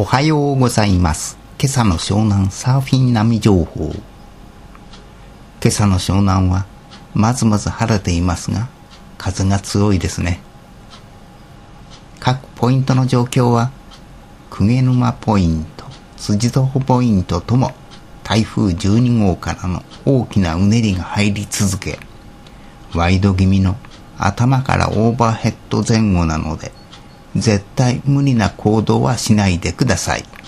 おはようございます。今朝の湘南サーフィン波情報。今朝の湘南はまずまず晴れていますが、風が強いですね。各ポイントの状況は、鵠沼ポイント、辻堂ポイントとも台風12号からの大きなうねりが入り続け、ワイド気味の頭からオーバーヘッド前後なので、絶対無理な行動はしないでください。